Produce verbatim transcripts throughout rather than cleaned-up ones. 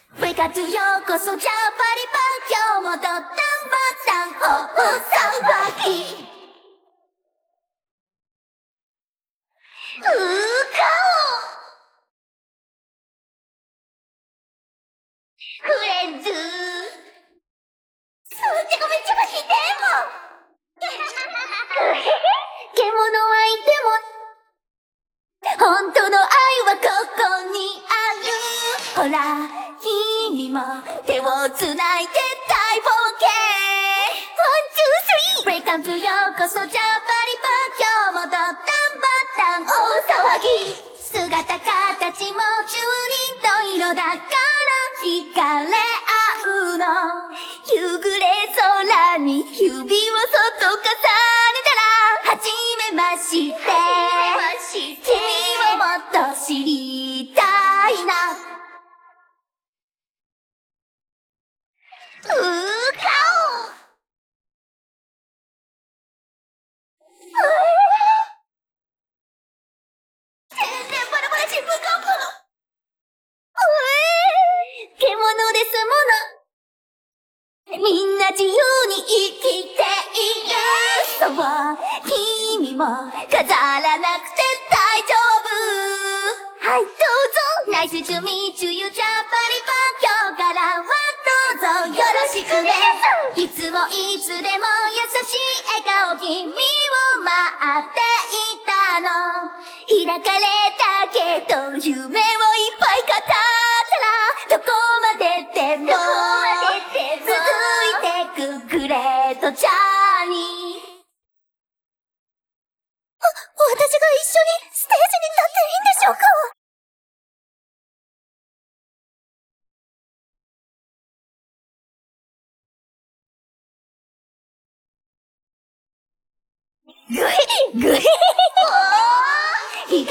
部活ようこそジャパリパ今日もドッタンバッタンほっほさんばきうーかおフレンズ数値がめっちゃ引いても獣はいても本当の愛はここにあるほら君も手をつないで大冒険ワンツースリーブレイクアンプようこそジャパリパ今日もドッタンバッタン大騒ぎ姿形も中輪と色だから惹かれ合うの夕暮れ空に指をそっと重ねたら初めまして君をもっと知りたいなうーかお全然バラバラ新聞がんこの獣ですものみんな自由に生きているそう君も飾らなくて大丈夫はいどうぞナイスチュミチュユジャパリパ今日からはどうぞよろしくねいつもいつでも優しい笑顔君を待っていたの開かれたけど夢をいっぱい語ったらどこまででも続いてくグレートジャーニーあ、私が一緒にステージに立っていいんでしょうかぐへぐへ東へ吠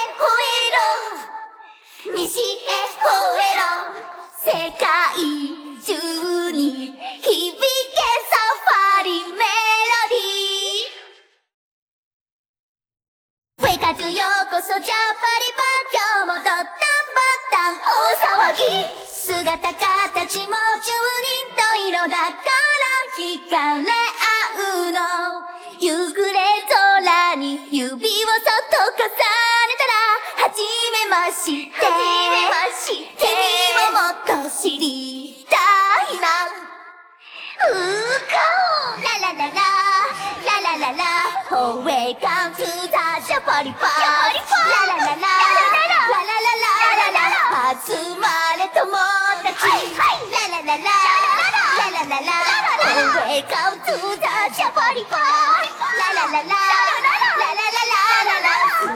えろ西へ吠えろ世界中に響けサファリメロディーウェイカツようこそジャパリパ今日もドッタンバッタン大騒ぎ姿形も中輪と色だから惹かれ合うの夕暮れ空に指をそっと重ねたら初めまして初めまして君をもっと知りたいなうーかおララララララララ Oh welcome to the ジャパリパラララララララララララ集まれ友達ララララララララ Oh welcome to the ジャパリパララララララララララ